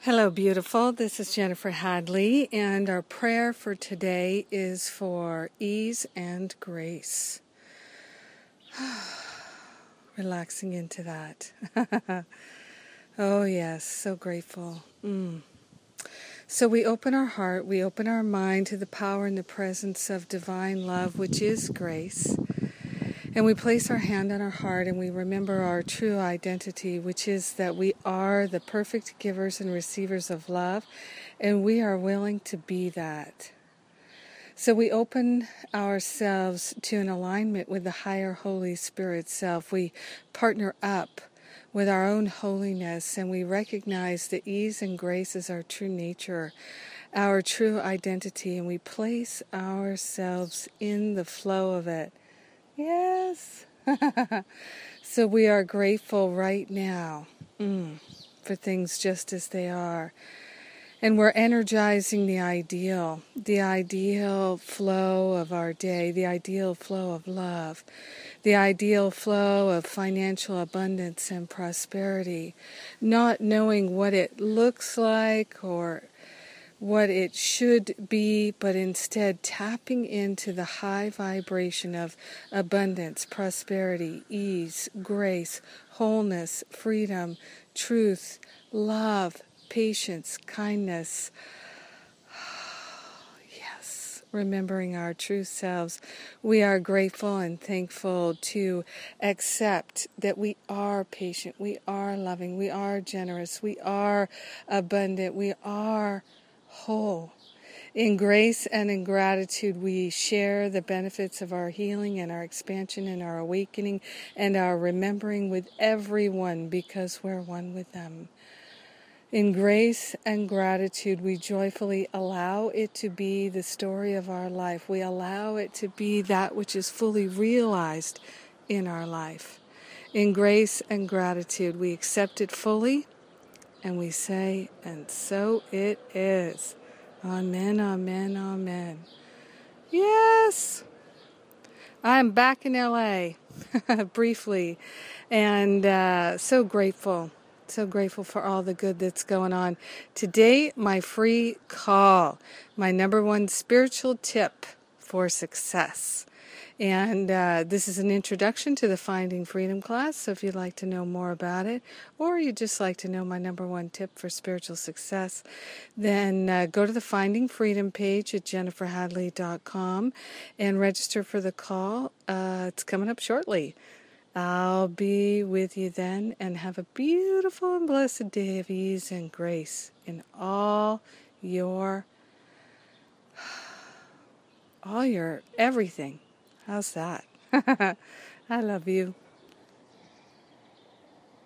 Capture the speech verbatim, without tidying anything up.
Hello, beautiful. This is Jennifer Hadley, and our prayer for today is for ease and grace. Relaxing into that. Oh, yes, so grateful. Mm. So we open our heart, we open our mind to the power and the presence of divine love, which is grace. And we place our hand on our heart and we remember our true identity, which is that we are the perfect givers and receivers of love, and we are willing to be that. So we open ourselves to an alignment with the higher Holy Spirit self. We partner up with our own holiness, and we recognize that ease and grace is our true nature, our true identity, and we place ourselves in the flow of it. Yes. So we are grateful right now mm, for things just as they are. And we're energizing the ideal, the ideal flow of our day, the ideal flow of love, the ideal flow of financial abundance and prosperity, not knowing what it looks like or what it should be, but instead tapping into the high vibration of abundance, prosperity, ease, grace, wholeness, freedom, truth, love, patience, kindness. Yes, remembering our true selves, we are grateful and thankful to accept that we are patient, we are loving, we are generous, we are abundant, we are whole. In grace and in gratitude, we share the benefits of our healing and our expansion and our awakening and our remembering with everyone because we're one with them. In grace and gratitude, we joyfully allow it to be the story of our life. We allow it to be that which is fully realized in our life. In grace and gratitude, we accept it fully. And we say, and so it is. Amen, amen, amen. Yes! I'm back in L A briefly, and uh, so grateful, so grateful for all the good that's going on. Today, my free call, my number one spiritual tip for success. And uh, this is an introduction to the Finding Freedom class, so if you'd like to know more about it, or you'd just like to know my number one tip for spiritual success, then uh, go to the Finding Freedom page at jennifer hadley dot com and register for the call. Uh, it's coming up shortly. I'll be with you then, and have a beautiful and blessed day of ease and grace in all your, all your everything. How's that? I love you.